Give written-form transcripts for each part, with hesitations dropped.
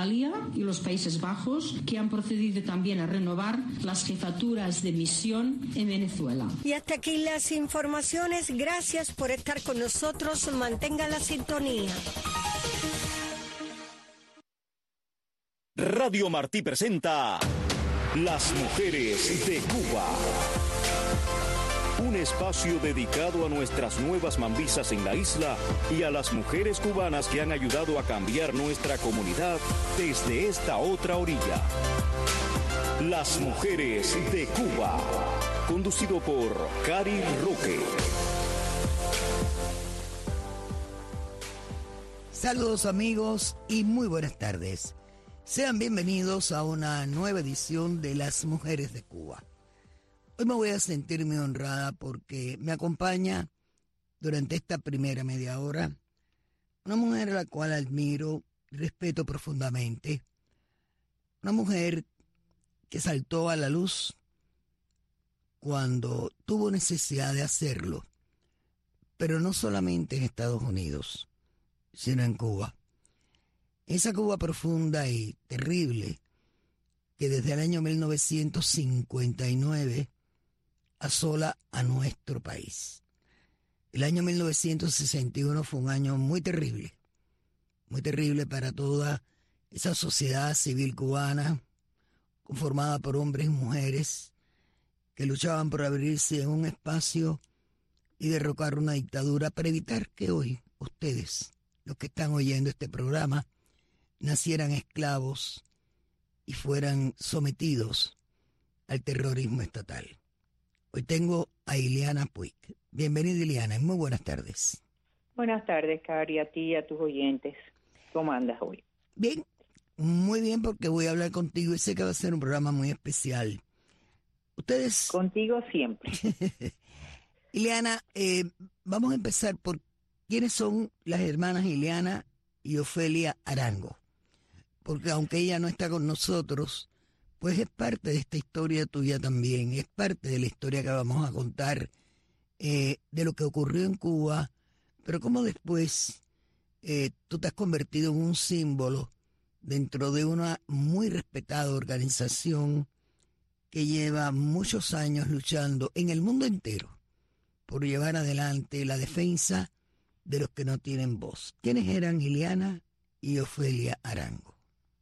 Italia y los Países Bajos, que han procedido también a renovar las jefaturas de misión en Venezuela. Y hasta aquí las informaciones. Gracias por estar con nosotros. Mantenga la sintonía. Radio Martí presenta Las Mujeres de Cuba. Un espacio dedicado a nuestras nuevas mambisas en la isla y a las mujeres cubanas que han ayudado a cambiar nuestra comunidad desde esta otra orilla. Las Mujeres de Cuba. Conducido por Cari Roque. Saludos amigos y muy buenas tardes. Sean bienvenidos a una nueva edición de Las Mujeres de Cuba. Hoy me voy a sentirme honrada porque me acompaña durante esta primera media hora una mujer a la cual admiro y respeto profundamente. Una mujer que saltó a la luz cuando tuvo necesidad de hacerlo, pero no solamente en Estados Unidos, sino en Cuba. Esa Cuba profunda y terrible que desde el año 1959 asola a nuestro país. El año 1961 fue un año muy terrible para toda esa sociedad civil cubana, conformada por hombres y mujeres que luchaban por abrirse en un espacio y derrocar una dictadura para evitar que hoy ustedes, los que están oyendo este programa, nacieran esclavos y fueran sometidos al terrorismo estatal. Hoy tengo a Ileana Puig. Bienvenida, Ileana, y muy buenas tardes. Buenas tardes, Cari, a ti y a tus oyentes. ¿Cómo andas hoy? Bien, muy bien, porque voy a hablar contigo y sé que va a ser un programa muy especial. Ustedes... Contigo siempre. Ileana, vamos a empezar por quiénes son las hermanas Ileana y Ofelia Arango. Porque aunque ella no está con nosotros, pues es parte de esta historia tuya también, es parte de la historia que vamos a contar de lo que ocurrió en Cuba, pero cómo después tú te has convertido en un símbolo dentro de una muy respetada organización que lleva muchos años luchando en el mundo entero por llevar adelante la defensa de los que no tienen voz. ¿Quiénes eran Ileana y Ofelia Arango?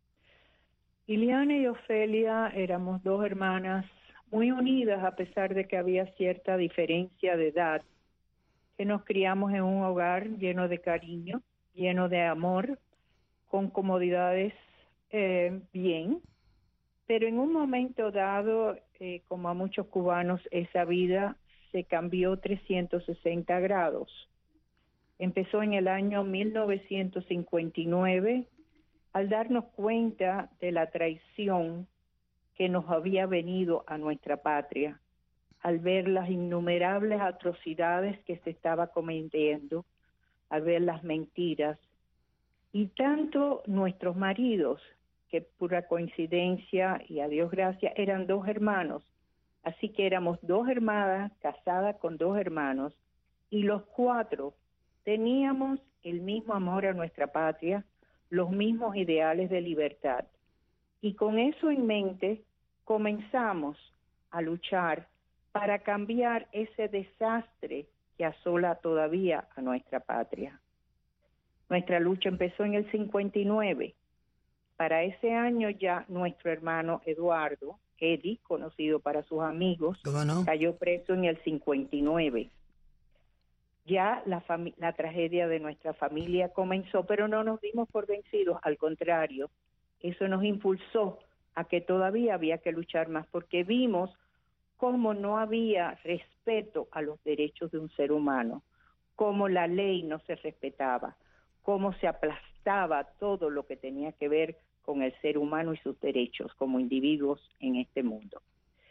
Ileana y Ofelia éramos dos hermanas muy unidas a pesar de que había cierta diferencia de edad, que nos criamos en un hogar lleno de cariño, lleno de amor, con comodidades bien, pero en un momento dado, como a muchos cubanos, esa vida se cambió 360 grados. Empezó en el año 1959, al darnos cuenta de la traición que nos había venido a nuestra patria, al ver las innumerables atrocidades que se estaba cometiendo, al ver las mentiras, y tanto nuestros maridos, que pura coincidencia y a Dios gracias, eran dos hermanos, así que éramos dos hermanas casadas con dos hermanos, y los cuatro teníamos el mismo amor a nuestra patria, los mismos ideales de libertad. Y con eso en mente, comenzamos a luchar para cambiar ese desastre que asola todavía a nuestra patria. Nuestra lucha empezó en el 59. Para ese año ya nuestro hermano Eduardo, Eddie, conocido para sus amigos, cayó preso en el 59. Ya la tragedia de nuestra familia comenzó, pero no nos dimos por vencidos, al contrario, eso nos impulsó a que todavía había que luchar más, porque vimos cómo no había respeto a los derechos de un ser humano, cómo la ley no se respetaba, cómo se aplastaba todo lo que tenía que ver con el ser humano y sus derechos como individuos en este mundo.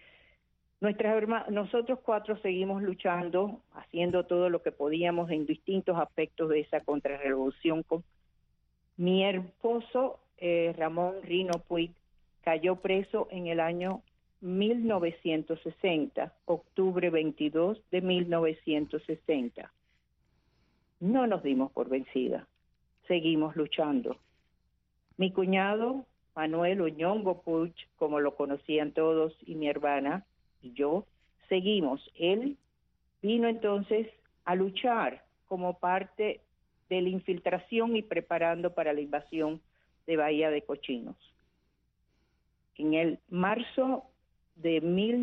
Nosotros cuatro seguimos luchando, haciendo todo lo que podíamos en distintos aspectos de esa contrarrevolución. Mi esposo, Ramón Rino Puig, cayó preso en el año 1960, octubre 22 de 1960. No nos dimos por vencida, seguimos luchando. Mi cuñado, Manuel Oñongo Puig, como lo conocían todos, y mi hermana y yo, seguimos. Él vino entonces a luchar como parte de la infiltración y preparando para la invasión de Bahía de Cochinos. En el marzo de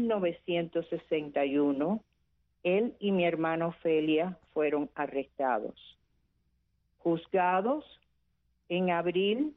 1961, él y mi hermana Ofelia fueron arrestados, juzgados en abril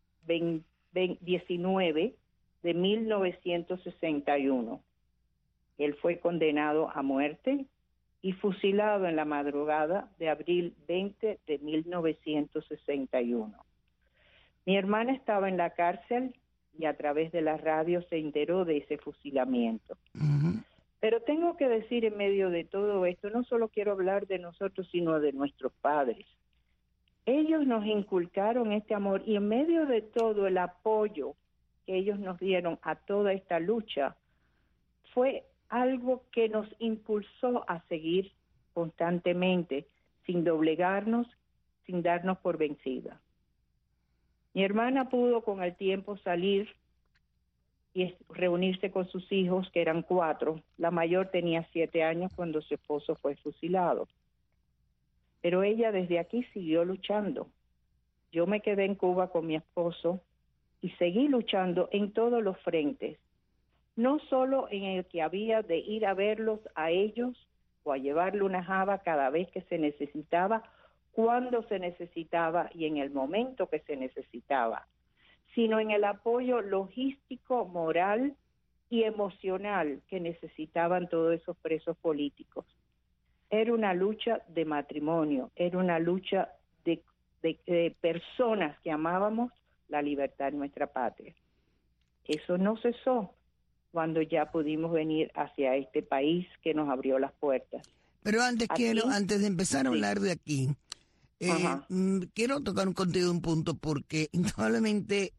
19 de 1961. Él fue condenado a muerte y fusilado en la madrugada de abril 20 de 1961. Mi hermana estaba en la cárcel y a través de la radio se enteró de ese fusilamiento. Ujú. Pero tengo que decir en medio de todo esto, no solo quiero hablar de nosotros, sino de nuestros padres. Ellos nos inculcaron este amor y en medio de todo el apoyo que ellos nos dieron a toda esta lucha, fue algo que nos impulsó a seguir constantemente, sin doblegarnos, sin darnos por vencida. Mi hermana pudo con el tiempo salir y reunirse con sus hijos, que eran 4. La mayor tenía 7 años cuando su esposo fue fusilado. Pero ella desde aquí siguió luchando. Yo me quedé en Cuba con mi esposo y seguí luchando en todos los frentes. No solo en el que había de ir a verlos a ellos o a llevarle una java cada vez que se necesitaba, cuando se necesitaba y en el momento que se necesitaba, sino en el apoyo logístico, moral y emocional que necesitaban todos esos presos políticos. Era una lucha de matrimonio, era una lucha de personas que amábamos la libertad en nuestra patria. Eso no cesó cuando ya pudimos venir hacia este país que nos abrió las puertas. Pero antes de empezar a Sí. hablar de aquí, quiero tocar contigo un punto porque indudablemente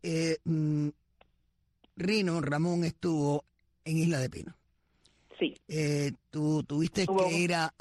Ramón estuvo en Isla de Pino. Sí. Tú tuviste que ir a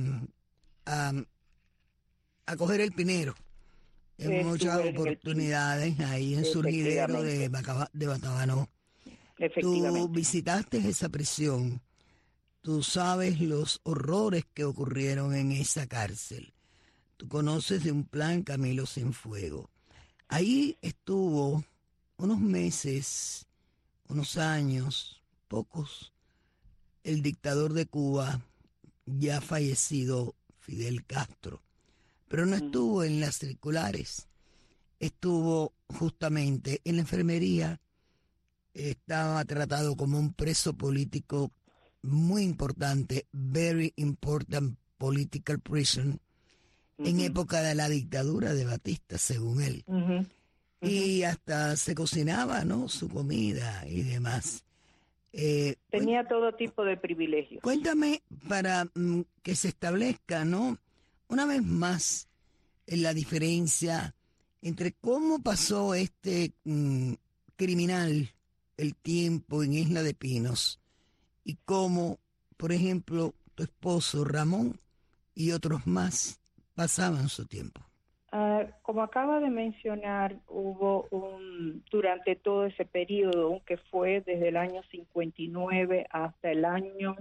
coger el pinero en muchas Estuve en el oportunidades ahí en Surgidero de Batabanó. Efectivamente. Tú visitaste esa prisión, tú sabes los horrores que ocurrieron en esa cárcel. Tú conoces de un plan Camilo Cienfuegos. Ahí estuvo unos meses, unos años, pocos, el dictador de Cuba, ya fallecido Fidel Castro. Pero no estuvo en las circulares, estuvo justamente en la enfermería. Estaba tratado como un preso político muy importante, very important political prison, en época de la dictadura de Batista, según él. Y hasta se cocinaba, ¿no?, su comida y demás. Tenía todo tipo de privilegios. Cuéntame para que se establezca, ¿no?, una vez más la diferencia entre cómo pasó este criminal el tiempo en Isla de Pinos y cómo, por ejemplo, tu esposo Ramón y otros más pasaban su tiempo. Como acaba de mencionar, hubo durante todo ese periodo, que fue desde el año 59 hasta el año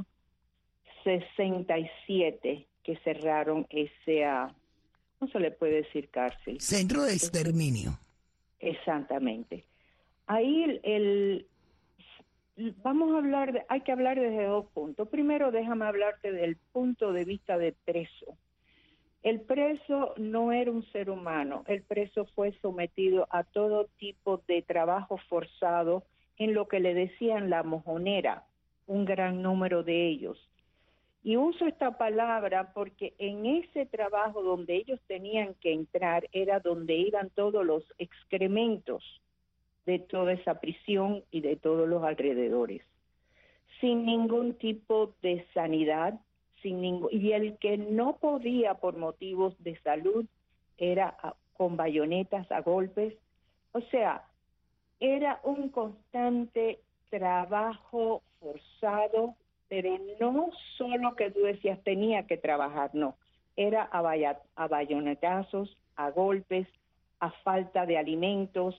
67, que cerraron no se le puede decir cárcel. Centro de exterminio. Exactamente. Ahí hay que hablar desde 2 puntos. Primero, déjame hablarte del punto de vista del preso. El preso no era un ser humano. El preso fue sometido a todo tipo de trabajo forzado en lo que le decían la mojonera, un gran número de ellos. Y uso esta palabra porque en ese trabajo donde ellos tenían que entrar era donde iban todos los excrementos de toda esa prisión y de todos los alrededores, sin ningún tipo de sanidad, y el que no podía por motivos de salud era con bayonetas a golpes. O sea, era un constante trabajo forzado, pero no solo que tú decías tenía que trabajar, no, era a bayonetazos, a golpes, a falta de alimentos,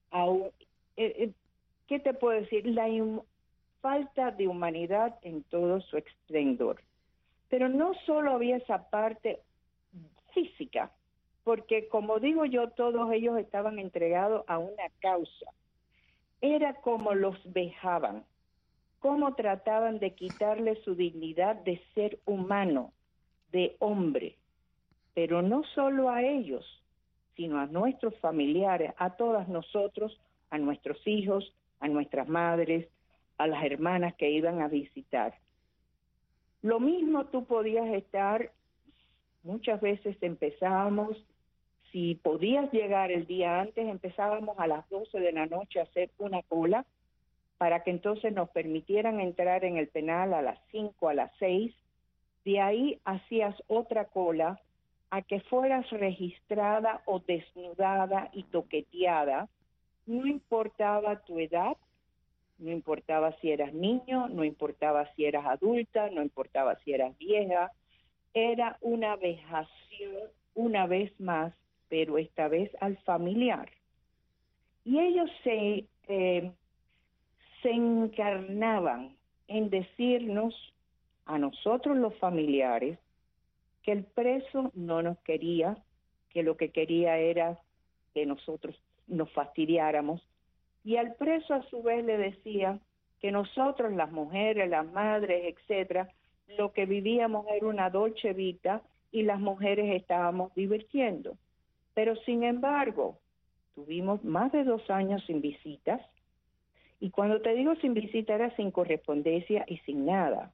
¿qué te puedo decir? Falta de humanidad en todo su esplendor. Pero no solo había esa parte física, porque como digo yo, todos ellos estaban entregados a una causa. Era como los vejaban, cómo trataban de quitarle su dignidad de ser humano, de hombre. Pero no solo a ellos, sino a nuestros familiares, a todas nosotros, a nuestros hijos, a nuestras madres, a las hermanas que iban a visitar. Lo mismo tú podías estar, muchas veces empezábamos, si podías llegar el día antes, empezábamos a las 12 de la noche a hacer una cola para que entonces nos permitieran entrar en el penal a las 5, a las 6. De ahí hacías otra cola a que fueras registrada o desnudada y toqueteada. No importaba tu edad, no importaba si eras niño, no importaba si eras adulta, no importaba si eras vieja. Era una vejación una vez más, pero esta vez al familiar. Y ellos se encarnaban en decirnos a nosotros los familiares que el preso no nos quería, que lo que quería era que nosotros nos fastidiáramos, y al preso a su vez le decía que nosotros, las mujeres, las madres, etcétera, lo que vivíamos era una dolce vita y las mujeres estábamos divirtiendo. Pero sin embargo, tuvimos más de 2 años sin visitas, y cuando te digo sin visita era sin correspondencia y sin nada.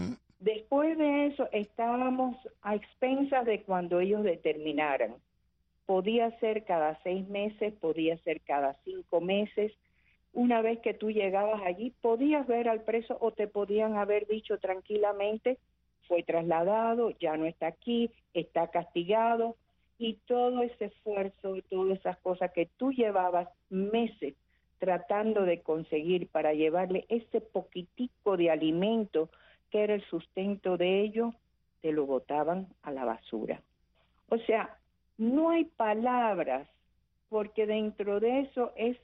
Después de eso estábamos a expensas de cuando ellos determinaran. Podía ser cada 6 meses, podía ser cada 5 meses. Una vez que tú llegabas allí, podías ver al preso o te podían haber dicho tranquilamente, fue trasladado, ya no está aquí, está castigado. Y todo ese esfuerzo, todas esas cosas que tú llevabas meses tratando de conseguir para llevarle ese poquitico de alimento que era el sustento de ellos, te lo botaban a la basura. O sea, no hay palabras, porque dentro de eso es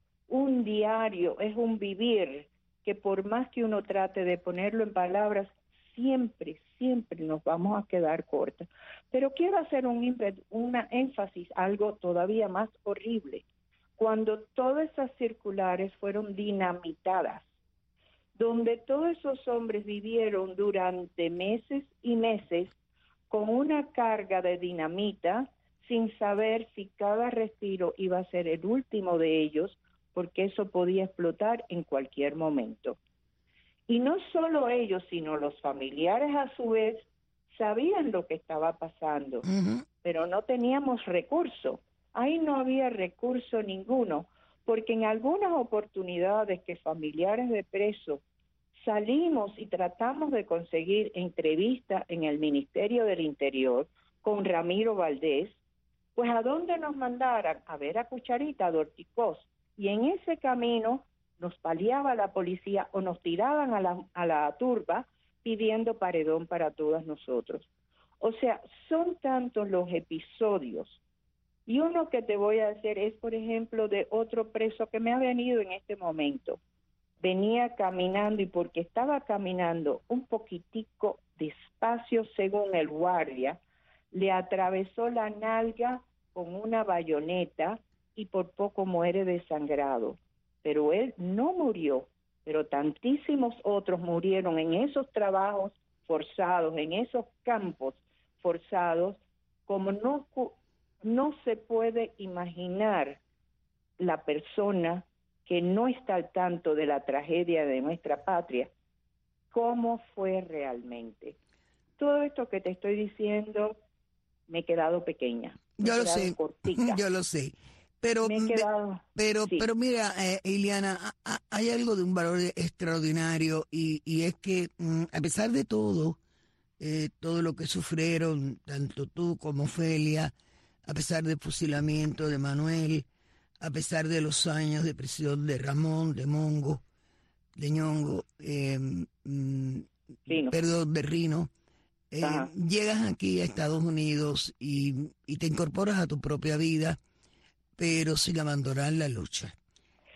un diario, es un vivir, que por más que uno trate de ponerlo en palabras, siempre nos vamos a quedar cortas. Pero quiero hacer una énfasis, algo todavía más horrible. Cuando todas esas circulares fueron dinamitadas, donde todos esos hombres vivieron durante meses y meses con una carga de dinamita, sin saber si cada respiro iba a ser el último de ellos, porque eso podía explotar en cualquier momento. Y no solo ellos, sino los familiares a su vez sabían lo que estaba pasando, pero no teníamos recurso. Ahí no había recurso ninguno, porque en algunas oportunidades que familiares de presos salimos y tratamos de conseguir entrevista en el Ministerio del Interior con Ramiro Valdés, pues ¿a dónde nos mandaran? A ver a Cucharita, a Dorticós, y en ese camino nos paliaba la policía o nos tiraban a la turba pidiendo paredón para todas nosotros. O sea, son tantos los episodios. Y uno que te voy a hacer es, por ejemplo, de otro preso que me ha venido en este momento. Venía caminando y porque estaba caminando un poquitico despacio según el guardia, le atravesó la nalga con una bayoneta y por poco muere desangrado. Pero él no murió, pero tantísimos otros murieron en esos trabajos forzados, en esos campos forzados, como no se puede imaginar la persona que no está al tanto de la tragedia de nuestra patria, cómo fue realmente. Todo esto que te estoy diciendo, me he quedado pequeña. Yo lo sé, cortica. Yo lo sé. Pero mira, Iliana, hay algo de un valor extraordinario y es que a pesar de todo lo que sufrieron, tanto tú como Ofelia, a pesar del fusilamiento de Manuel, a pesar de los años de prisión de Ramón, de Mongo, de Ñongo, de Rino, llegas aquí a Estados Unidos y te incorporas a tu propia vida, pero sin abandonar la lucha.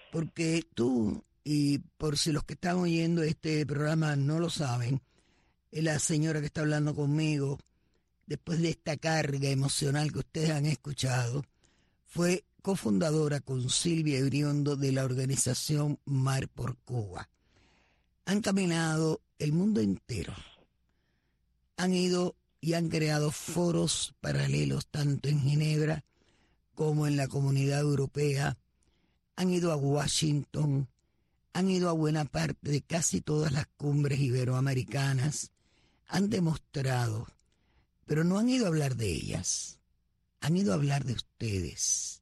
porque tú, y por si los que están oyendo este programa no lo saben, la señora que está hablando conmigo, después de esta carga emocional que ustedes han escuchado, fue cofundadora con Silvia Iriondo de la organización Mar por Cuba. Han caminado el mundo entero. Han ido y han creado foros paralelos tanto en Ginebra como en la Comunidad Europea. Han ido a Washington, han ido a buena parte de casi todas las cumbres iberoamericanas. Han demostrado, pero no han ido a hablar de ellas. Han ido a hablar de ustedes,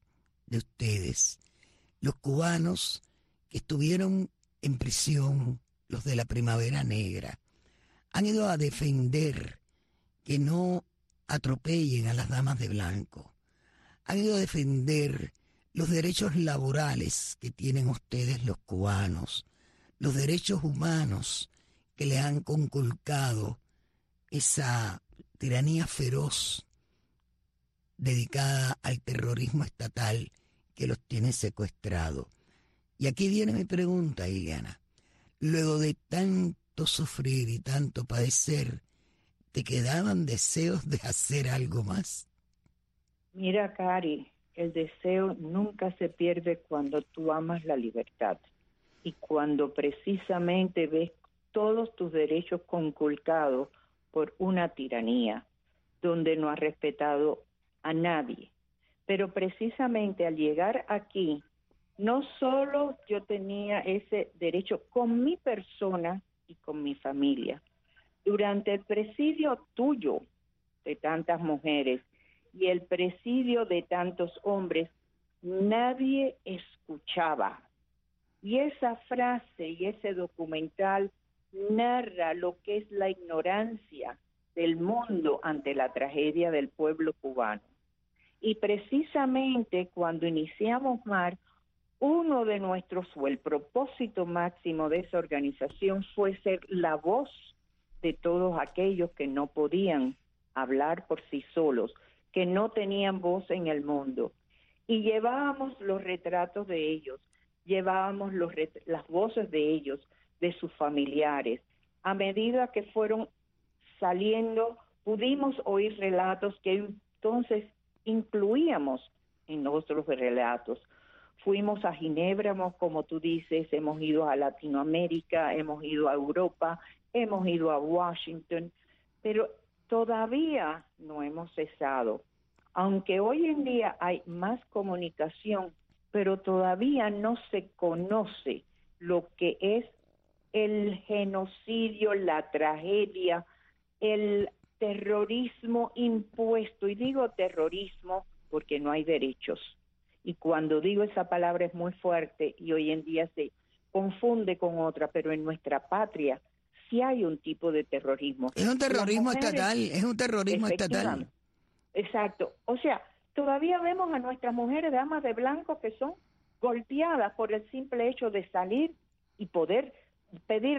los cubanos que estuvieron en prisión, los de la Primavera Negra. Han ido a defender que no atropellen a las damas de blanco. Han ido a defender los derechos laborales que tienen ustedes los cubanos, los derechos humanos que le han conculcado esa tiranía feroz dedicada al terrorismo estatal que los tiene secuestrados. Y aquí viene mi pregunta, Ileana. Luego de tanto sufrir y tanto padecer, ¿te quedaban deseos de hacer algo más? Mira, Cari, el deseo nunca se pierde cuando tú amas la libertad y cuando precisamente ves todos tus derechos conculcados por una tiranía donde no has respetado a nadie. Pero precisamente al llegar aquí, no solo yo tenía ese derecho con mi persona y con mi familia. Durante el presidio tuyo de tantas mujeres y el presidio de tantos hombres, nadie escuchaba. Y esa frase y ese documental narra lo que es la ignorancia del mundo ante la tragedia del pueblo cubano. Y precisamente cuando iniciamos MAR, uno de nuestros, o el propósito máximo de esa organización fue ser la voz de todos aquellos que no podían hablar por sí solos, que no tenían voz en el mundo. Y llevábamos los retratos de ellos, llevábamos las voces de ellos, de sus familiares. A medida que fueron saliendo, pudimos oír relatos que entonces incluíamos en nuestros relatos. Fuimos a Ginebra, como tú dices, hemos ido a Latinoamérica, hemos ido a Europa, hemos ido a Washington, pero todavía no hemos cesado. Aunque hoy en día hay más comunicación, pero todavía no se conoce lo que es el genocidio, la tragedia, el terrorismo impuesto. Y digo terrorismo porque no hay derechos. Y cuando digo esa palabra es muy fuerte y hoy en día se confunde con otra, pero en nuestra patria sí hay un tipo de terrorismo. Es un terrorismo estatal, es un terrorismo estatal. Exacto. O sea, todavía vemos a nuestras mujeres damas de blanco que son golpeadas por el simple hecho de salir y poder pedir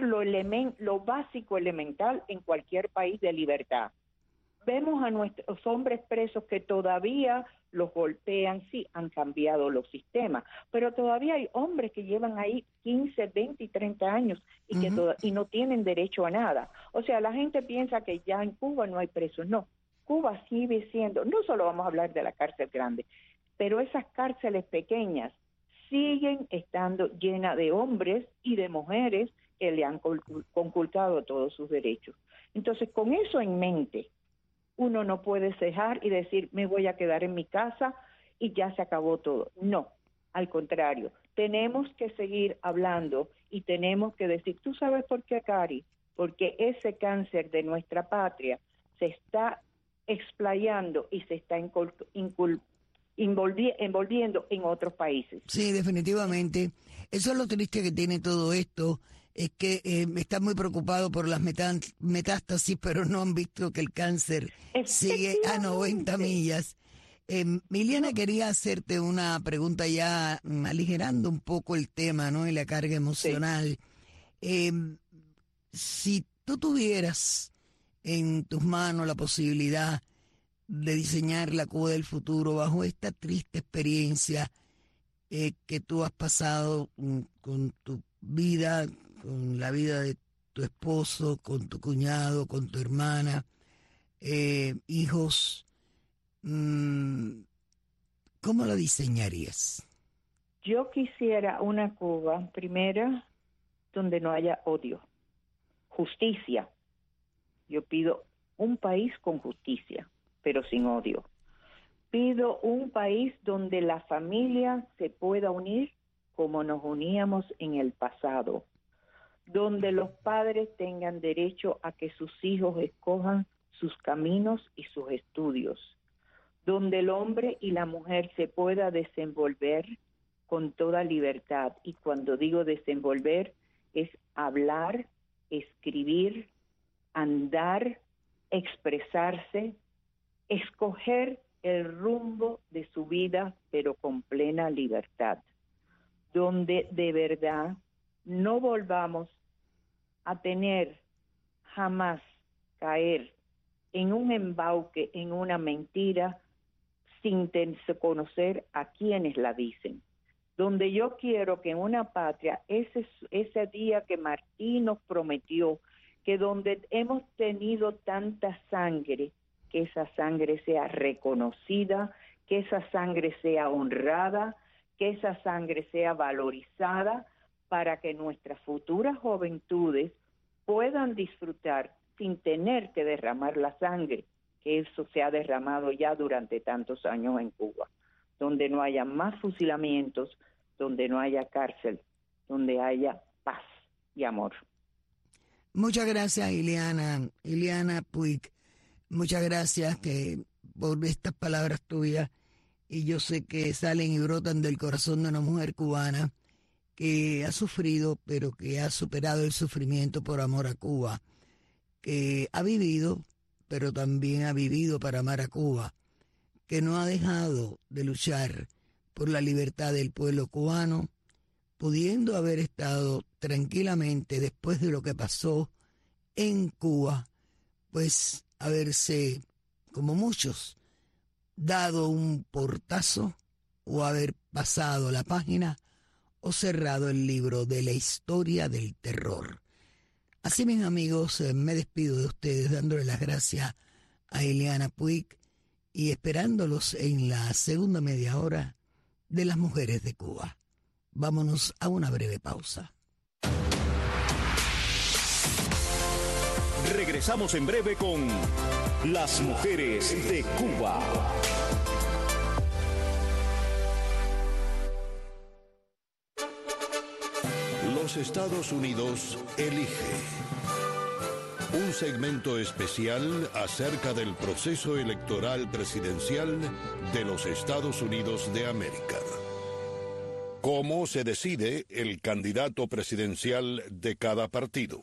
lo básico elemental en cualquier país de libertad. Vemos a nuestros hombres presos que todavía los golpean, sí, han cambiado los sistemas, pero todavía hay hombres que llevan ahí 15, 20 y 30 años y que y no tienen derecho a nada. O sea, la gente piensa que ya en Cuba no hay presos. No, Cuba sigue siendo, no solo vamos a hablar de la cárcel grande, pero esas cárceles pequeñas siguen estando llenas de hombres y de mujeres que le han conculcado todos sus derechos. Entonces, con eso en mente, uno no puede cejar y decir, me voy a quedar en mi casa y ya se acabó todo. No, al contrario, tenemos que seguir hablando y tenemos que decir, ¿tú sabes por qué, Cari? Porque ese cáncer de nuestra patria se está explayando y se está envolviendo en otros países. Sí, definitivamente. Eso es lo triste que tiene todo esto, es que están muy preocupados por las metástasis, pero no han visto que el cáncer sigue a 90 millas. Ileana, quería hacerte una pregunta ya aligerando un poco el tema, ¿no? Y la carga emocional. Sí. Si tú tuvieras en tus manos la posibilidad de diseñar la Cuba del futuro bajo esta triste experiencia, que tú has pasado con tu vida, con la vida de tu esposo, con tu cuñado, con tu hermana, hijos. ¿Cómo la diseñarías? Yo quisiera una Cuba, primera, donde no haya odio, justicia. Yo pido un país con justicia, pero sin odio. Pido un país donde la familia se pueda unir como nos uníamos en el pasado, donde los padres tengan derecho a que sus hijos escojan sus caminos y sus estudios, donde el hombre y la mujer se pueda desenvolver con toda libertad. Y cuando digo desenvolver, es hablar, escribir, andar, expresarse, escoger el rumbo de su vida, pero con plena libertad, donde de verdad no volvamos a tener jamás caer en un embauque, en una mentira, sin conocer a quienes la dicen. Donde yo quiero que en una patria, ese día que Martí nos prometió, que donde hemos tenido tanta sangre, que esa sangre sea reconocida, que esa sangre sea honrada, que esa sangre sea valorizada, para que nuestras futuras juventudes puedan disfrutar sin tener que derramar la sangre, que eso se ha derramado ya durante tantos años en Cuba, donde no haya más fusilamientos, donde no haya cárcel, donde haya paz y amor. Muchas gracias, Ileana Puig. Muchas gracias por estas palabras tuyas, y yo sé que salen y brotan del corazón de una mujer cubana que ha sufrido, pero que ha superado el sufrimiento por amor a Cuba, que ha vivido, pero también ha vivido para amar a Cuba, que no ha dejado de luchar por la libertad del pueblo cubano, pudiendo haber estado tranquilamente después de lo que pasó en Cuba, pues haberse, como muchos, dado un portazo o haber pasado la página o cerrado el libro de la historia del terror. Así, mis amigos, me despido de ustedes dándole las gracias a Ileana Puig y esperándolos en la segunda media hora de Las Mujeres de Cuba. Vámonos a una breve pausa. Regresamos en breve con Las Mujeres de Cuba. Los Estados Unidos elige. Un segmento especial acerca del proceso electoral presidencial de los Estados Unidos de América. ¿Cómo se decide el candidato presidencial de cada partido?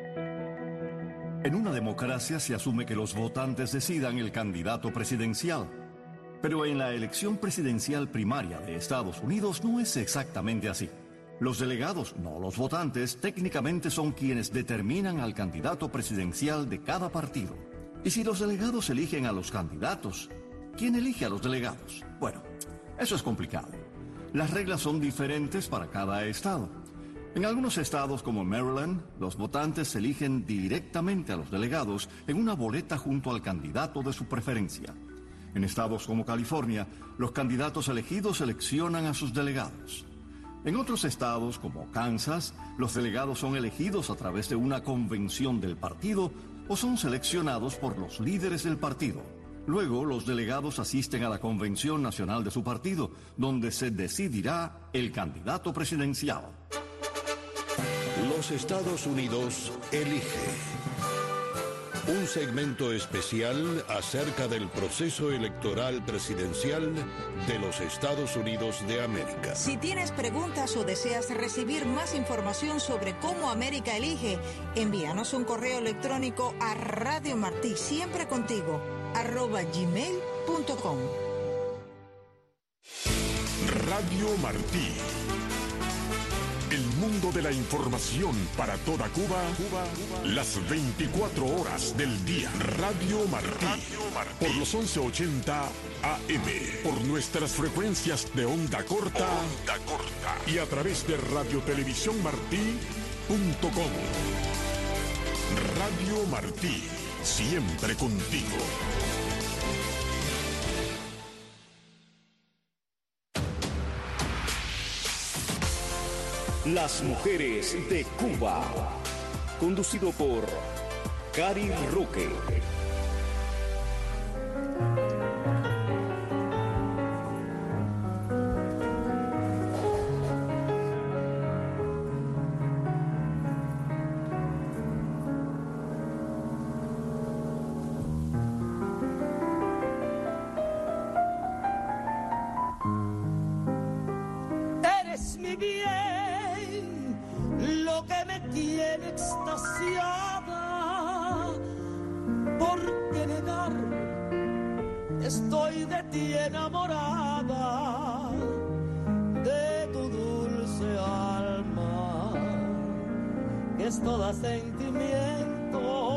En una democracia se asume que los votantes decidan el candidato presidencial. Pero en la elección presidencial primaria de Estados Unidos no es exactamente así. Los delegados, no los votantes, técnicamente son quienes determinan al candidato presidencial de cada partido. Y si los delegados eligen a los candidatos, ¿quién elige a los delegados? Bueno, eso es complicado. Las reglas son diferentes para cada estado. En algunos estados como Maryland, los votantes eligen directamente a los delegados en una boleta junto al candidato de su preferencia. En estados como California, los candidatos elegidos seleccionan a sus delegados. En otros estados, como Kansas, los delegados son elegidos a través de una convención del partido o son seleccionados por los líderes del partido. Luego, los delegados asisten a la convención nacional de su partido, donde se decidirá el candidato presidencial. Los Estados Unidos elige. Un segmento especial acerca del proceso electoral presidencial de los Estados Unidos de América. Si tienes preguntas o deseas recibir más información sobre cómo América elige, envíanos un correo electrónico a Radio Martí, siempre contigo, @gmail.com. Radio Martí. El mundo de la información para toda Cuba, las 24 horas del día. Radio Martí, por los 1180 AM, por nuestras frecuencias de onda corta, y a través de radiotelevisiónmartí.com. Radio Martí, siempre contigo. Las mujeres de Cuba. Conducido por Cari Roque. Eres mi bien, lo que me tiene extasiada. ¿Por qué negarme? Estoy de ti enamorada, de tu dulce alma, que es toda sentimiento.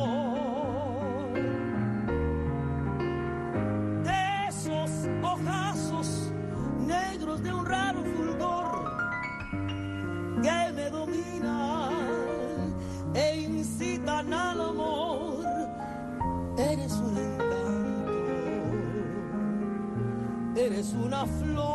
De esos ojazos negros de un raro fulgor que me dominan e incitan al amor. Eres un encanto, eres una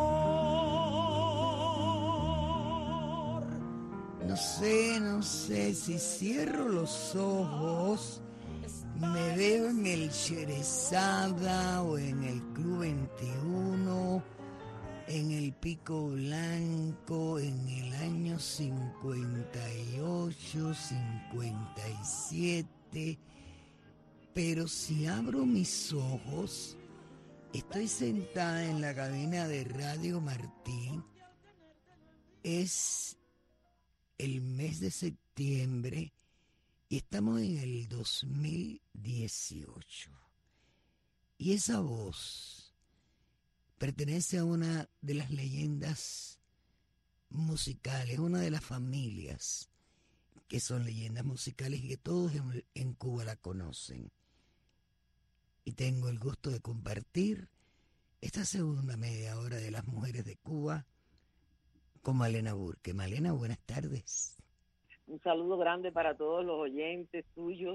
flor. No sé si cierro los ojos, me veo en el Sherezada o en el Club 21, en el Pico Blanco, en el año 58, 57. Pero si abro mis ojos, estoy sentada en la cabina de Radio Martí. Es el mes de septiembre y estamos en el 2018. Y esa voz pertenece a una de las leyendas musicales, una de las familias que son leyendas musicales y que todos en Cuba la conocen. Y tengo el gusto de compartir esta segunda media hora de las mujeres de Cuba con Malena Burke. Malena, buenas tardes. Un saludo grande para todos los oyentes tuyos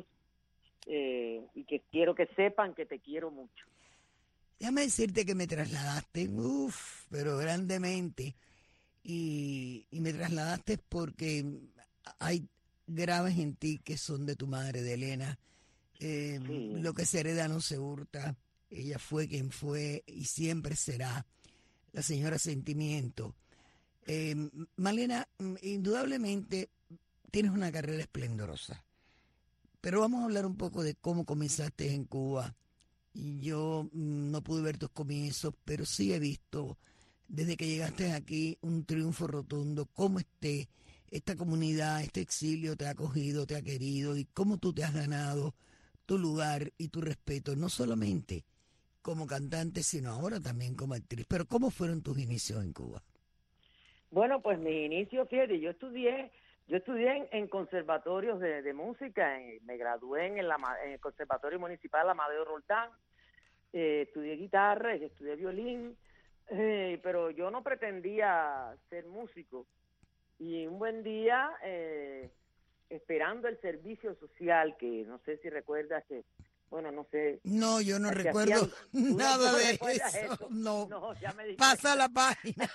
y que quiero que sepan que te quiero mucho. Déjame decirte que me trasladaste, pero grandemente. Y me trasladaste porque hay graves en ti que son de tu madre, de Elena. Sí. Lo que se hereda no se hurta. Ella fue quien fue y siempre será la señora Sentimiento. Malena, indudablemente tienes una carrera esplendorosa, pero vamos a hablar un poco de cómo comenzaste en Cuba. Y yo no pude ver tus comienzos, pero sí he visto desde que llegaste aquí un triunfo rotundo. Cómo esta comunidad, este exilio te ha acogido, te ha querido, y cómo tú te has ganado tu lugar y tu respeto, no solamente como cantante, sino ahora también como actriz. Pero ¿cómo fueron tus inicios en Cuba? Bueno, pues mis inicios, fíjate, yo estudié en conservatorios de música, me gradué en el Conservatorio Municipal Amadeo Roldán, estudié guitarra, estudié violín, pero yo no pretendía ser músico. Y un buen día, esperando el servicio social, que no sé si recuerdas que, bueno, no sé. No, yo no recuerdo nada de eso. No, ya me di Pasa cuenta. La página.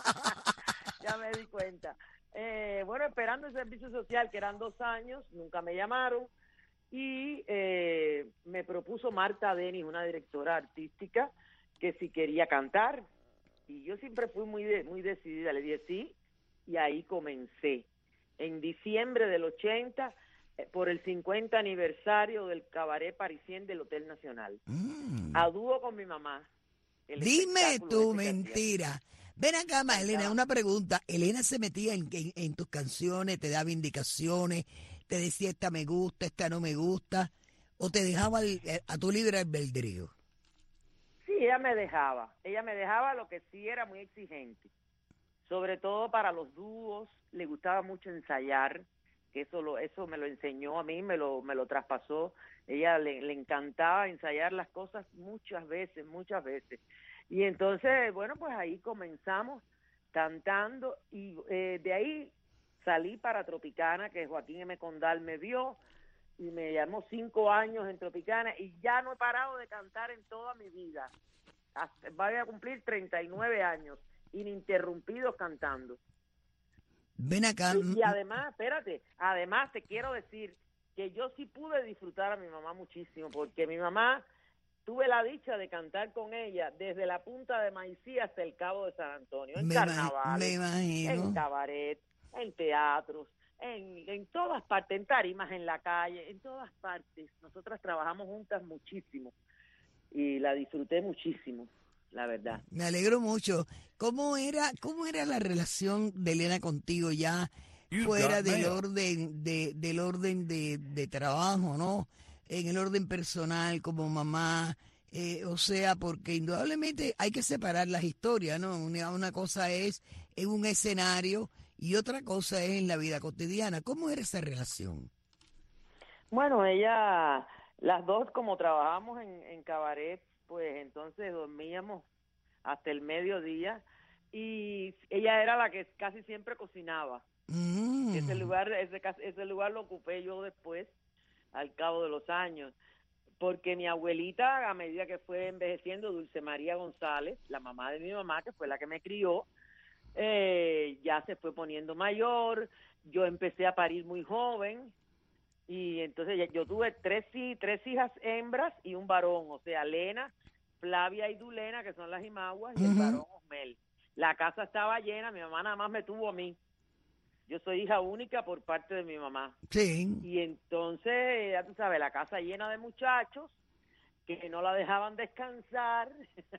Ya me di cuenta. Bueno, esperando el servicio social, que eran 2 años, nunca me llamaron, y me propuso Marta Denis, una directora artística, que si quería cantar, y yo siempre fui muy decidida, le dije sí, y ahí comencé. En diciembre del 80, por el 50 aniversario del Cabaret Parisien del Hotel Nacional, a dúo con mi mamá. Dime tu mentira. Ven acá, Elena, una pregunta. ¿Elena se metía en tus canciones, te daba indicaciones, te decía esta me gusta, esta no me gusta, o te dejaba a tu libre albedrío? Sí, ella me dejaba, lo que sí era muy exigente. sobre todo para los dúos. Le gustaba mucho ensayar, que eso me lo enseñó a mí, me lo traspasó. Ella le encantaba ensayar las cosas muchas veces. Y entonces, bueno, pues ahí comenzamos cantando y de ahí salí para Tropicana, que Joaquín M. Condal me vio y me llamó 5 años en Tropicana y ya no he parado de cantar en toda mi vida. Voy a cumplir 39 años ininterrumpidos cantando. Ven acá. Y además, espérate, además te quiero decir que yo sí pude disfrutar a mi mamá muchísimo, porque mi mamá, tuve la dicha de cantar con ella desde la punta de Maicí hasta el Cabo de San Antonio, en carnavales, en cabaret, en teatros, en todas partes, en tarimas, en la calle, en todas partes. Nosotras trabajamos juntas muchísimo y la disfruté muchísimo, la verdad. Me alegro mucho. ¿Cómo era la relación de Elena contigo ya fuera del orden de trabajo, ¿no? En el orden personal como mamá, o sea, porque indudablemente hay que separar las historias, ¿no? Una cosa es en un escenario y otra cosa es en la vida cotidiana. ¿Cómo era esa relación? Bueno, las dos como trabajamos en cabaret, pues entonces dormíamos hasta el mediodía y ella era la que casi siempre cocinaba. Ese lugar lo ocupé yo después, al cabo de los años, porque mi abuelita, a medida que fue envejeciendo, Dulce María González, la mamá de mi mamá, que fue la que me crió, ya se fue poniendo mayor. Yo empecé a parir muy joven y entonces yo tuve tres hijas hembras y un varón, o sea, Lena, Flavia y Dulena, que son las imaguas, y el varón Osmel. La casa estaba llena, mi mamá nada más me tuvo a mí. Yo soy hija única por parte de mi mamá. Sí. Y entonces, ya tú sabes, la casa llena de muchachos que no la dejaban descansar,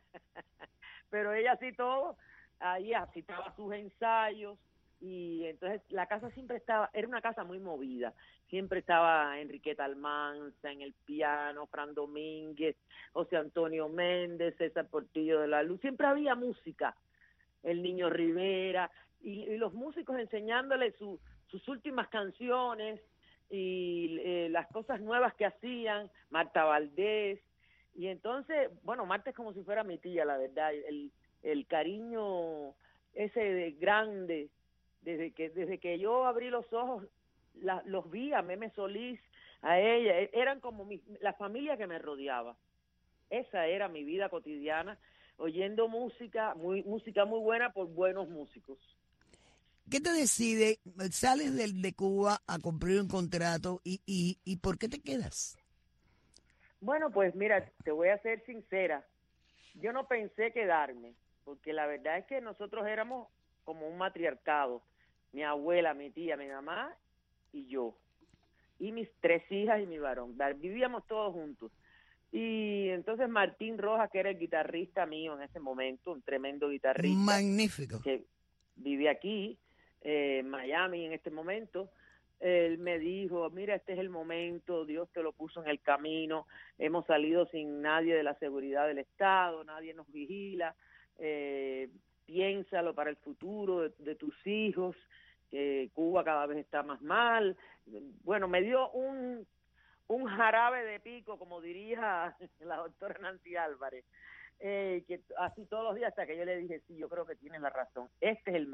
pero ella sí todo, ahí asistaba a sus ensayos, y entonces la casa siempre estaba, era una casa muy movida, siempre estaba Enriqueta Almanza en el piano, Fran Domínguez, José Antonio Méndez, César Portillo de la Luz, siempre había música, el Niño Rivera, y los músicos enseñándole sus últimas canciones y las cosas nuevas que hacían, Marta Valdés, y entonces, bueno, Marta es como si fuera mi tía, la verdad, el cariño ese de grande, desde que yo abrí los ojos, los vi a Meme Solís, a ella, eran como la familia que me rodeaba. Esa era mi vida cotidiana, oyendo música muy buena por buenos músicos. ¿Qué te decide? Sales de Cuba a cumplir un contrato y ¿por qué te quedas? Bueno, pues mira, te voy a ser sincera. Yo no pensé quedarme, porque la verdad es que nosotros éramos como un matriarcado. Mi abuela, mi tía, mi mamá y yo. Y mis 3 hijas y mi varón. Vivíamos todos juntos. Y entonces Martín Rojas, que era el guitarrista mío en ese momento, un tremendo guitarrista. Magnífico. Que vive aquí, en Miami en este momento. Él me dijo, mira, este es el momento, Dios te lo puso en el camino, hemos salido sin nadie de la seguridad del Estado, nadie nos vigila, piénsalo para el futuro de tus hijos, Cuba cada vez está más mal. Bueno, me dio un jarabe de pico, como diría la doctora Nancy Álvarez, que así todos los días, hasta que yo le dije, sí, yo creo que tienes la razón, este es el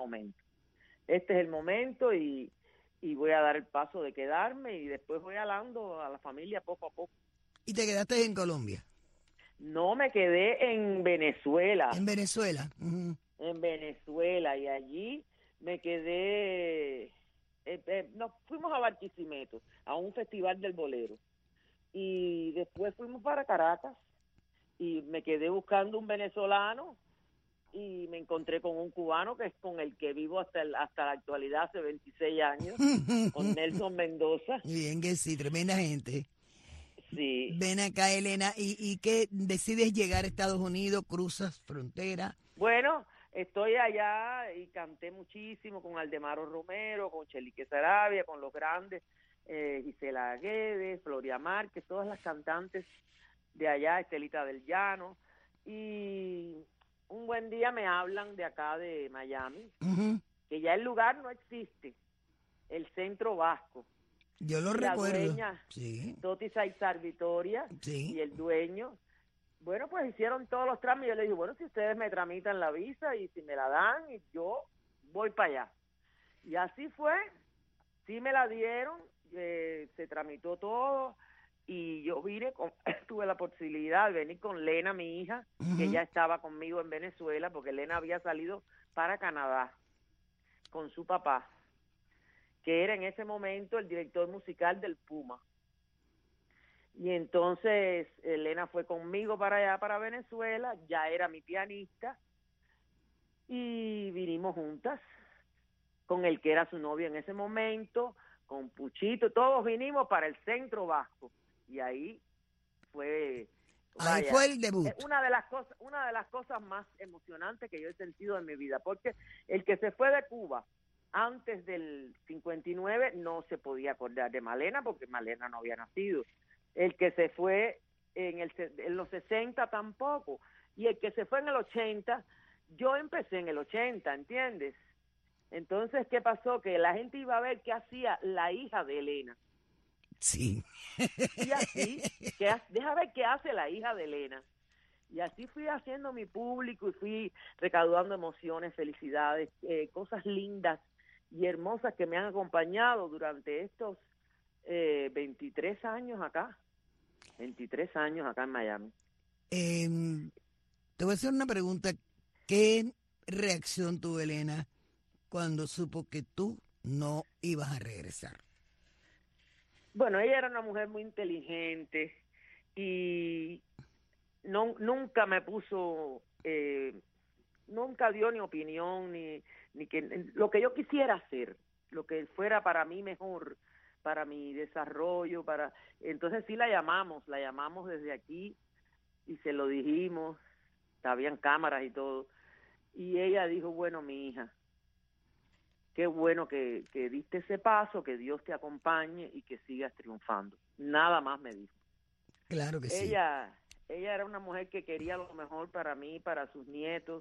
momento y voy a dar el paso de quedarme y después voy hablando a la familia poco a poco. ¿Y te quedaste en Colombia? No, me quedé en Venezuela. ¿En Venezuela? En Venezuela, y allí me quedé, nos fuimos a Barquisimeto, a un festival del bolero, y después fuimos para Caracas, y me quedé buscando un venezolano, y me encontré con un cubano que es con el que vivo hasta la actualidad, hace 26 años, con Nelson Mendoza. Bien que sí, tremenda gente. Sí. Ven acá, Elena, ¿y qué decides llegar a Estados Unidos? ¿Cruzas frontera? Bueno, estoy allá y canté muchísimo con Aldemaro Romero, con Chelique Sarabia, con los grandes, Gisela Guedes, Floria Márquez, todas las cantantes de allá, Estelita del Llano, y un buen día me hablan de acá de Miami, Ujú. que ya el lugar no existe, el Centro Vasco. Yo lo Y la recuerdo. dueña, Sí, Toti Saizar Vitoria, sí. y el dueño, bueno, pues hicieron todos los trámites. Yo le dije, bueno, si ustedes me tramitan la visa y si me la dan, y yo voy para allá. Y así fue, sí me la dieron, se tramitó todo, y yo vine, tuve la posibilidad de venir con Lena, mi hija, que ya estaba conmigo en Venezuela, porque Lena había salido para Canadá con su papá, que era en ese momento el director musical del Puma. Y entonces Elena fue conmigo para allá, para Venezuela, ya era mi pianista, y vinimos juntas, con el que era su novio en ese momento, con Puchito, todos vinimos para el Centro Vasco, y ahí fue... Ahí vaya, fue el debut. una de las cosas más emocionantes que yo he sentido en mi vida, porque el que se fue de Cuba antes del 59 no se podía acordar de Malena, porque Malena no había nacido. El que se fue en los 60 tampoco, y el que se fue en el 80, yo empecé en el 80, ¿entiendes? Entonces, ¿qué pasó? Que la gente iba a ver qué hacía la hija de Elena. Sí. Y así, deja ver qué hace la hija de Elena. Y así fui haciendo mi público y fui recaudando emociones, felicidades, cosas lindas y hermosas que me han acompañado durante estos 23 años acá. 23 años acá en Miami. Te voy a hacer una pregunta. ¿Qué reacción tuvo Elena cuando supo que tú no ibas a regresar? Bueno, ella era una mujer muy inteligente y nunca me puso, nunca dio ni opinión, ni que lo que yo quisiera hacer, lo que fuera para mí mejor, para mi desarrollo, entonces sí la llamamos desde aquí y se lo dijimos, habían cámaras y todo, y ella dijo, bueno, mi hija, qué bueno que diste ese paso, que Dios te acompañe y que sigas triunfando. Nada más me dijo. Claro que sí. Ella era una mujer que quería lo mejor para mí, para sus nietos,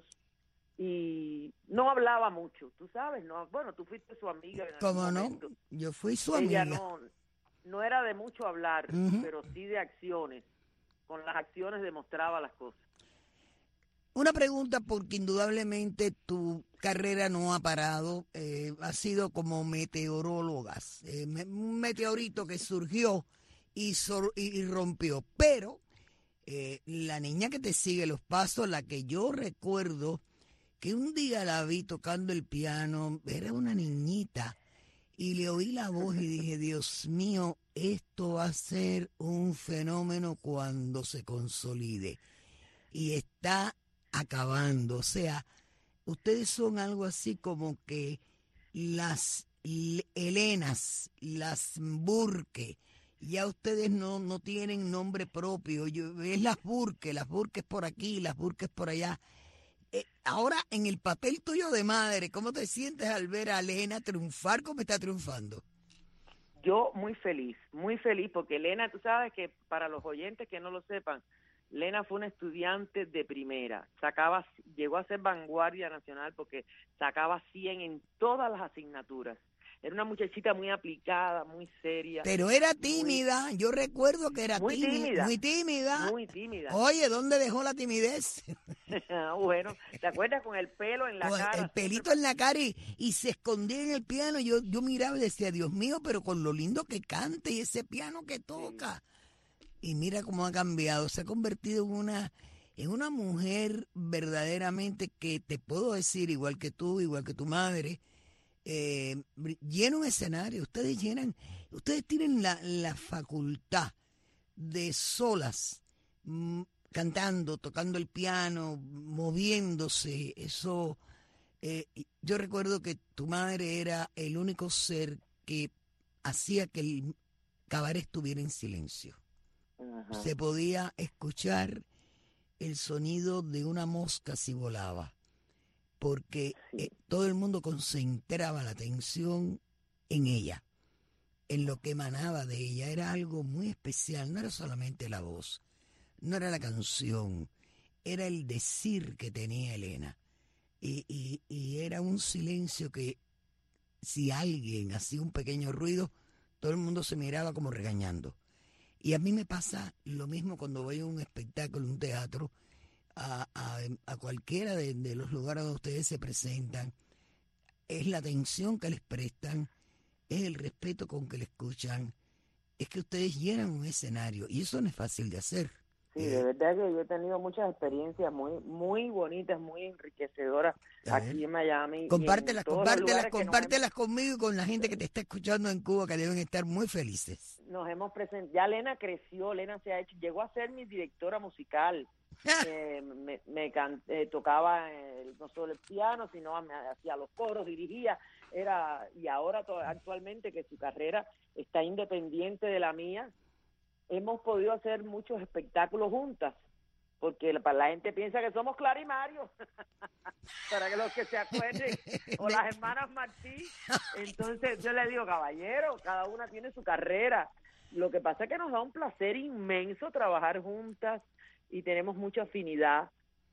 y no hablaba mucho, tú sabes, no, bueno, tú fuiste su amiga en ¿Cómo algún no? momento. Yo fui su Ella amiga. no era de mucho hablar, Ujú. pero sí de acciones. Con las acciones demostraba las cosas. Una pregunta, porque indudablemente tu carrera no ha parado, ha sido como meteorólogas, un meteorito que surgió y rompió, pero la niña que te sigue los pasos, la que yo recuerdo que un día la vi tocando el piano, era una niñita, y le oí la voz y dije, Dios mío, esto va a ser un fenómeno cuando se consolide. Y está acabando. O sea, ustedes son algo así como que las Helenas, las Burke, ya ustedes no tienen nombre propio. Es las Burke por aquí, las Burke por allá. Ahora, en el papel tuyo de madre, ¿cómo te sientes al ver a Elena triunfar como está triunfando? Yo muy feliz, porque Elena, tú sabes que para los oyentes que no lo sepan, Lena fue una estudiante de primera, llegó a ser vanguardia nacional porque sacaba 100 en todas las asignaturas. Era una muchachita muy aplicada, muy seria. Pero era tímida, yo recuerdo que era muy tímida. Muy tímida. Muy tímida. Oye, ¿dónde dejó la timidez? Bueno, ¿te acuerdas con el pelo en la cara? El pelito en la cara y se escondía en el piano. Yo miraba y decía, Dios mío, pero con lo lindo que canta y ese piano que toca. Sí. Y mira cómo ha cambiado, se ha convertido en una mujer verdaderamente que te puedo decir, igual que tú, igual que tu madre, llena un escenario. Ustedes tienen la facultad de solas, cantando, tocando el piano, moviéndose. Eso, yo recuerdo que tu madre era el único ser que hacía que el cabaret estuviera en silencio. Ajá. Se podía escuchar el sonido de una mosca si volaba, porque todo el mundo concentraba la atención en ella, en lo que emanaba de ella. Era algo muy especial, no era solamente la voz, no era la canción, era el decir que tenía Elena. Y era un silencio que si alguien hacía un pequeño ruido, todo el mundo se miraba como regañando. Y a mí me pasa lo mismo cuando voy a un espectáculo, un teatro, a cualquiera de los lugares donde ustedes se presentan. Es la atención que les prestan, es el respeto con que le escuchan, es que ustedes llenan un escenario y eso no es fácil de hacer. Sí, de verdad que yo he tenido muchas experiencias muy bonitas, muy enriquecedoras aquí en Miami. Compártelas conmigo y con la gente que te está escuchando en Cuba, que deben estar muy felices. Nos hemos presentado, ya Lena creció, Lena se ha hecho, llegó a ser mi directora musical. Tocaba no solo el piano, sino hacía los coros, dirigía, y ahora actualmente que su carrera está independiente de la mía, hemos podido hacer muchos espectáculos juntas, porque la gente piensa que somos Clara y Mario, para que los que se acuerden, o las hermanas Martí. Entonces yo le digo, caballero, cada una tiene su carrera. Lo que pasa es que nos da un placer inmenso trabajar juntas y tenemos mucha afinidad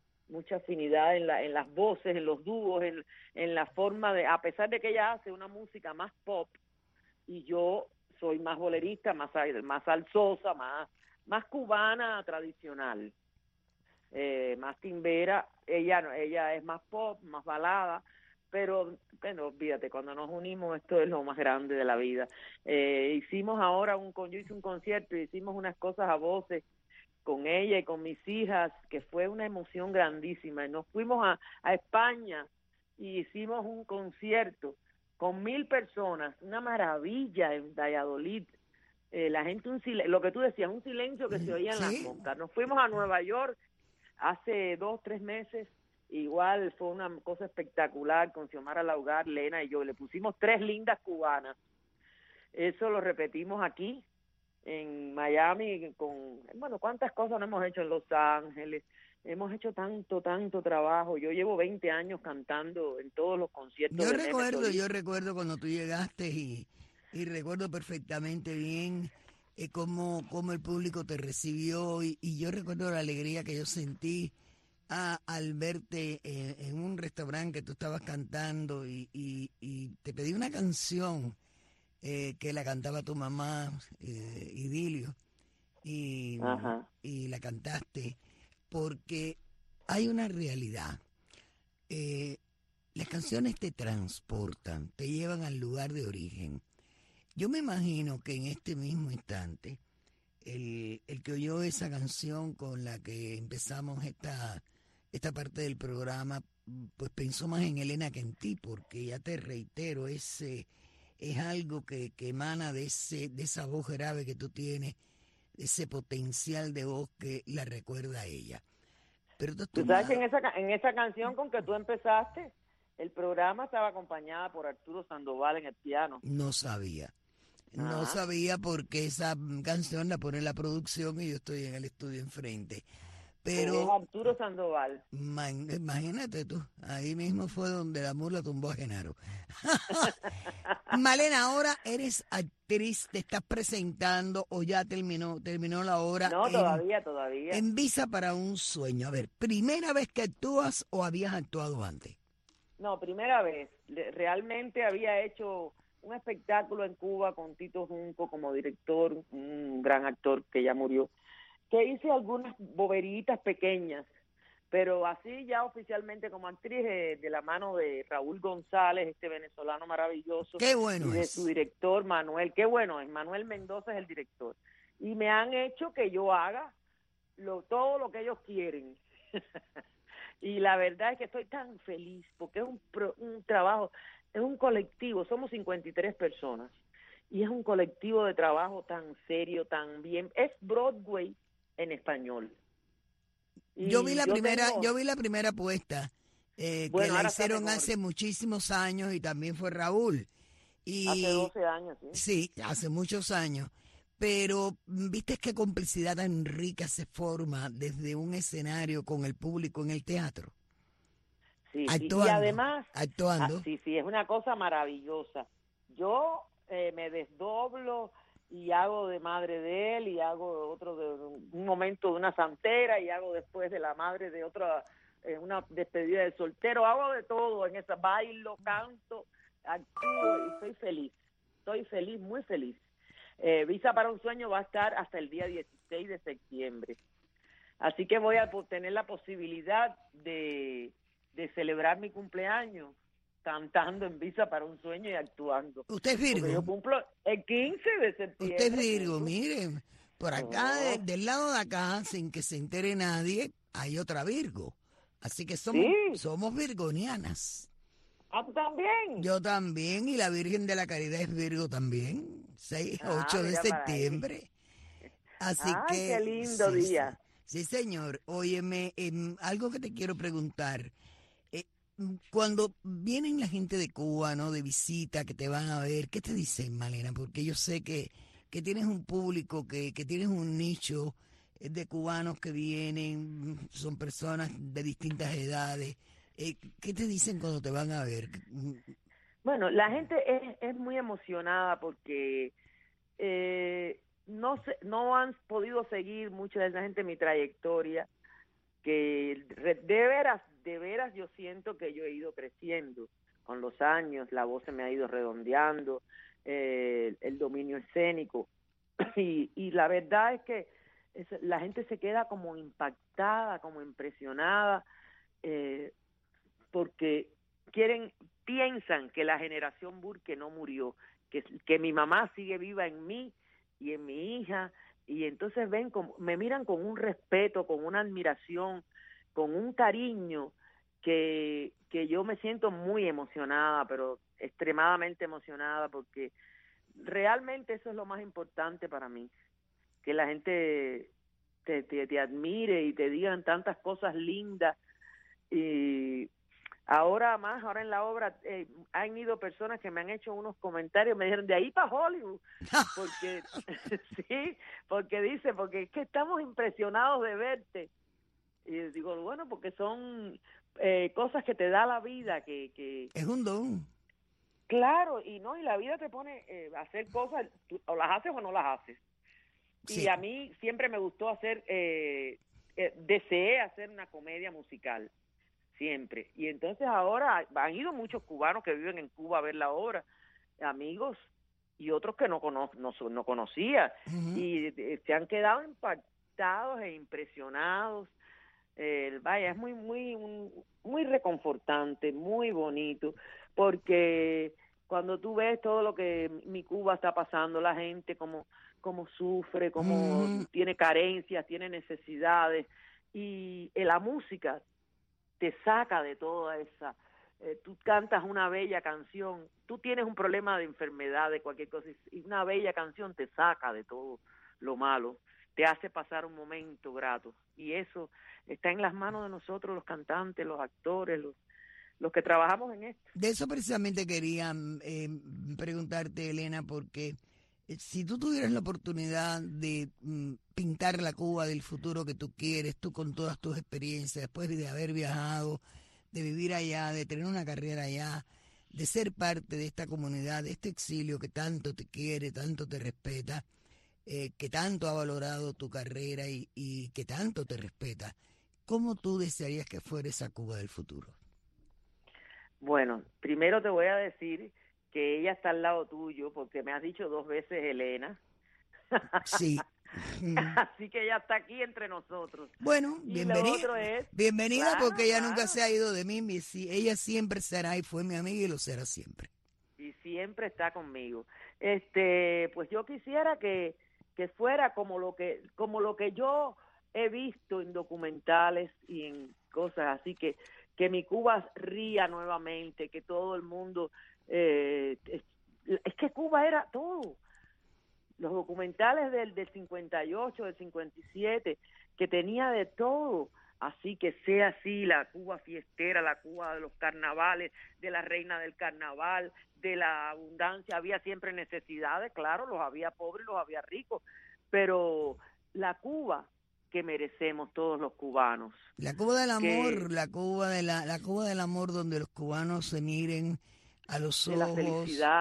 en las voces, en los dúos, en la forma de, a pesar de que ella hace una música más pop y yo soy más bolerista, más salsosa, más cubana tradicional, más timbera. Ella es más pop, más balada, pero bueno, olvídate, cuando nos unimos esto es lo más grande de la vida. Hicimos ahora yo hice un concierto y hicimos unas cosas a voces con ella y con mis hijas, que fue una emoción grandísima. Y nos fuimos a España y hicimos un concierto con 1,000 personas, una maravilla en Valladolid. La gente, lo que tú decías, un silencio que se oía en las montas. Nos fuimos a Nueva York hace 2-3 meses, igual fue una cosa espectacular, con Xiomara Laugar, Lena y yo, le pusimos 3 lindas cubanas. Eso lo repetimos aquí, en Miami, cuántas cosas no hemos hecho en Los Ángeles. Hemos hecho tanto trabajo. Yo llevo 20 años cantando en todos los conciertos. Yo recuerdo cuando tú llegaste y recuerdo perfectamente bien cómo el público te recibió y yo recuerdo la alegría que yo sentí al verte en un restaurante que tú estabas cantando y te pedí una canción que la cantaba tu mamá, Idilio, y la cantaste. Porque hay una realidad. Las canciones te transportan, te llevan al lugar de origen. Yo me imagino que en este mismo instante, el que oyó esa canción con la que empezamos esta parte del programa, pues pensó más en Elena que en ti, porque ya te reitero, es algo que emana de esa voz grave que tú tienes, ese potencial de voz que la recuerda a ella. Pero tú sabes que en esa canción con que tú empezaste, el programa estaba acompañada por Arturo Sandoval en el piano. No sabía porque esa canción la pone en la producción y yo estoy en el estudio enfrente. Pero es Arturo Sandoval. Imagínate tú, ahí mismo fue donde la mula tumbó a Genaro. Malena, ahora eres actriz, te estás presentando o ya terminó la obra. No, todavía. En Visa para un sueño. A ver, ¿primera vez que actúas o habías actuado antes? No, primera vez. Realmente había hecho un espectáculo en Cuba con Tito Junco como director, un gran actor que ya murió, que hice algunas boberitas pequeñas, pero así ya oficialmente como actriz de la mano de Raúl González, este venezolano maravilloso. Qué bueno y de es. su director Manuel, qué bueno es, Manuel Mendoza es el director. Y me han hecho que yo haga todo lo que ellos quieren. Y la verdad es que estoy tan feliz, porque es un trabajo, es un colectivo, somos 53 personas, y es un colectivo de trabajo tan serio, tan bien, es Broadway en español. Y yo vi la primera puesta que la hicieron hace muchísimos años y también fue Raúl. Hace 12 años, ¿sí? Sí, hace muchos años. Pero viste qué complicidad tan rica se forma desde un escenario con el público en el teatro. Sí, actuando, y además, actuando. Sí, es una cosa maravillosa. Yo me desdoblo y hago de madre de él, y hago otro de un momento de una santera, y hago después de la madre de otra, una despedida de soltero, hago de todo en esa, bailo, canto, actúo, y estoy feliz, muy feliz. Visa para un Sueño va a estar hasta el día 16 de septiembre, así que voy a tener la posibilidad de celebrar mi cumpleaños cantando en Visa para un Sueño y actuando. ¿Usted es Virgo? Porque yo cumplo el 15 de septiembre. Usted es Virgo, miren, por acá, del lado de acá, sin que se entere nadie, hay otra Virgo. Así que somos virgonianas. ¿Ah, tú también? Yo también, y la Virgen de la Caridad es Virgo también, 8 de septiembre. Así que... qué lindo día. Sí, señor. Óyeme, algo que te quiero preguntar. Cuando vienen la gente de Cuba, ¿no?, de visita, que te van a ver, ¿qué te dicen, Malena? Porque yo sé que tienes un público, que tienes un nicho de cubanos que vienen, son personas de distintas edades. ¿Qué te dicen cuando te van a ver? Bueno, la gente es muy emocionada porque no han podido seguir mucha de esa gente mi trayectoria, que de veras yo siento que yo he ido creciendo con los años, la voz se me ha ido redondeando, el dominio escénico, y la verdad es que la gente se queda como impactada, como impresionada, porque piensan que la generación Burke no murió, que mi mamá sigue viva en mí y en mi hija, y entonces me miran con un respeto, con una admiración, con un cariño que yo me siento muy emocionada, pero extremadamente emocionada, porque realmente eso es lo más importante para mí, que la gente te admire y te digan tantas cosas lindas. Y ahora en la obra han ido personas que me han hecho unos comentarios, me dijeron, de ahí para Hollywood, porque sí, porque es que estamos impresionados de verte. Y digo, bueno, porque son cosas que te da la vida, que es un don. Claro, y la vida te pone a hacer cosas, o las haces o no las haces. Sí. Y a mí siempre me gustó deseé hacer una comedia musical, siempre. Y entonces ahora han ido muchos cubanos que viven en Cuba a ver la obra, amigos, y otros que no conocía, y se han quedado impactados e impresionados. Vaya, es muy, muy, muy reconfortante, muy bonito, porque cuando tú ves todo lo que mi Cuba está pasando, la gente como sufre, como tiene carencias, tiene necesidades, y la música te saca de toda esa, tú cantas una bella canción, tú tienes un problema de enfermedad, de cualquier cosa, y una bella canción te saca de todo lo malo, te hace pasar un momento grato, y eso está en las manos de nosotros, los cantantes, los actores, los que trabajamos en esto. De eso precisamente quería preguntarte, Elena, porque si tú tuvieras la oportunidad de pintar la Cuba del futuro que tú quieres, tú con todas tus experiencias, después de haber viajado, de vivir allá, de tener una carrera allá, de ser parte de esta comunidad, de este exilio que tanto te quiere, tanto te respeta, que tanto ha valorado tu carrera y que tanto te respeta, ¿cómo tú desearías que fuera esa Cuba del futuro? Bueno, primero te voy a decir que ella está al lado tuyo, porque me has dicho 2 veces Elena. Sí. Así que ella está aquí entre nosotros. Bueno, bienvenida claro, porque ella nunca se ha ido de mí. Ella siempre será y fue mi amiga y lo será siempre. Y siempre está conmigo. Pues yo quisiera que fuera como lo que yo he visto en documentales y en cosas así, que mi Cuba ría nuevamente, que todo el mundo... es que Cuba era todo. Los documentales del 58, del 57, que tenía de todo. Así que sea así, la Cuba fiestera, la Cuba de los carnavales, de la reina del carnaval, de la abundancia. Había siempre necesidades, claro, los había pobres, los había ricos, pero la Cuba que merecemos todos los cubanos. La Cuba del amor, la Cuba del amor, donde los cubanos se miren a los ojos de la felicidad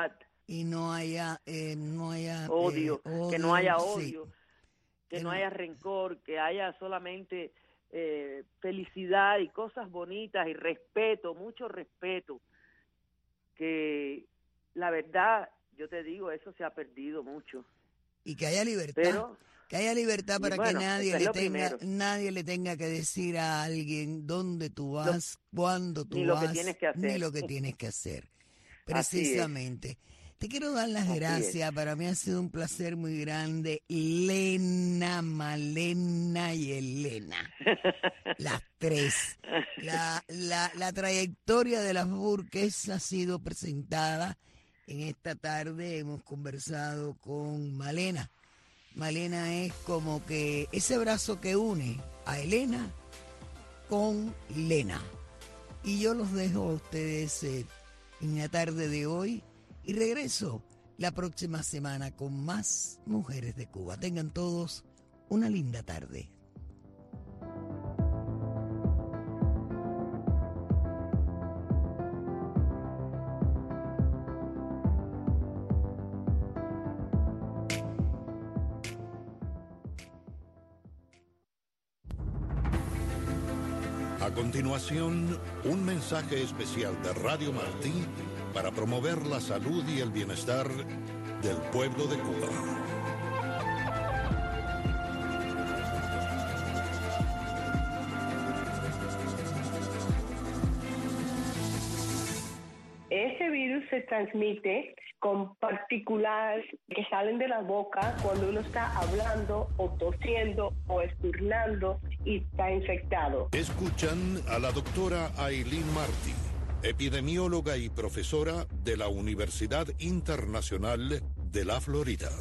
y no haya odio, que no haya odio, sí, que no haya rencor, que haya solamente felicidad y cosas bonitas y respeto, mucho respeto, que la verdad, yo te digo, eso se ha perdido mucho. Y que haya libertad. Pero, que haya libertad para bueno, que nadie es le tenga que decir a alguien dónde tú vas, cuándo tú ni lo vas, que tienes que hacer. ni lo que tienes que hacer. Precisamente. Te quiero dar las gracias. Para mí ha sido un placer muy grande. Lena, Malena y Elena. Las tres. La trayectoria de las Burques ha sido presentada. En esta tarde hemos conversado con Malena. Malena es como que ese brazo que une a Elena con Lena. Y yo los dejo a ustedes en la tarde de hoy y regreso la próxima semana con más Mujeres de Cuba. Tengan todos una linda tarde. A continuación, un mensaje especial de Radio Martí para promover la salud y el bienestar del pueblo de Cuba. Ese virus se transmite con partículas que salen de la boca cuando uno está hablando o tosiendo o esturnando y está infectado. Escuchan a la doctora Ailín Martí, epidemióloga y profesora de la Universidad Internacional de la Florida.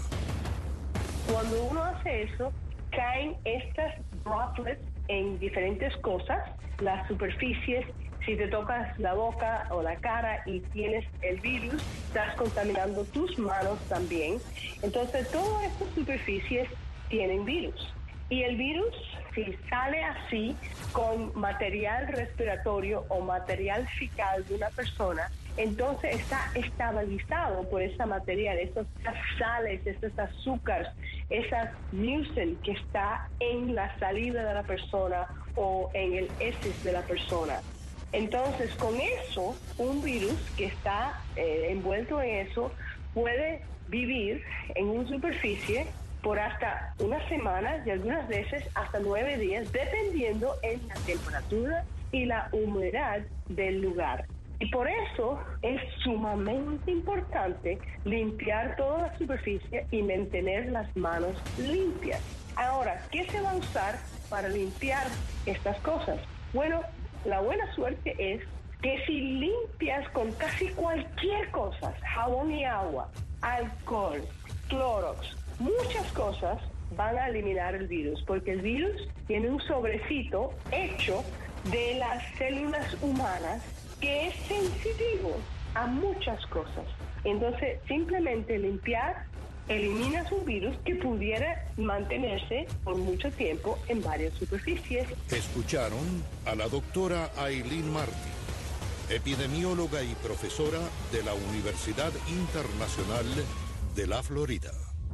Cuando uno hace eso, caen estas droplets en diferentes cosas, las superficies. Si te tocas la boca o la cara y tienes el virus, estás contaminando tus manos también. Entonces, todas estas superficies tienen virus. Y el virus, si sale así, con material respiratorio o material fecal de una persona, entonces está estabilizado por ese material, esas sales, esos azúcares, esa mucin que está en la saliva de la persona o en el heces de la persona. Entonces, con eso, un virus que está envuelto en eso puede vivir en una superficie por hasta una semana y algunas veces hasta 9 días, dependiendo en la temperatura y la humedad del lugar. Y por eso es sumamente importante limpiar toda la superficie y mantener las manos limpias. Ahora, ¿qué se va a usar para limpiar estas cosas? Bueno, la buena suerte es que si limpias con casi cualquier cosa, jabón y agua, alcohol, Clorox, muchas cosas van a eliminar el virus, porque el virus tiene un sobrecito hecho de las células humanas que es sensitivo a muchas cosas. Entonces, simplemente limpiar eliminas un virus que pudiera mantenerse por mucho tiempo en varias superficies. Escucharon a la doctora Ailín Martí, epidemióloga y profesora de la Universidad Internacional de la Florida.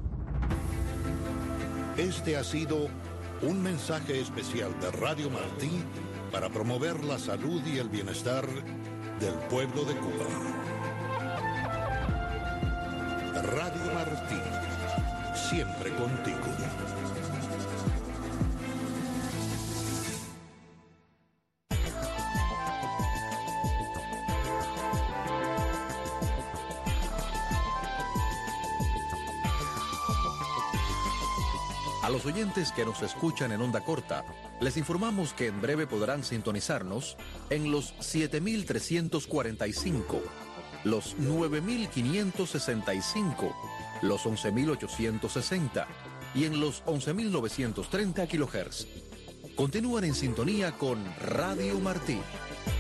Este ha sido un mensaje especial de Radio Martí para promover la salud y el bienestar del pueblo de Cuba. Radio Martí, siempre contigo. A los oyentes que nos escuchan en onda corta, les informamos que en breve podrán sintonizarnos en los 7.345, los 9.565, los 11.860 y en los 11.930 kHz. Continúan en sintonía con Radio Martí.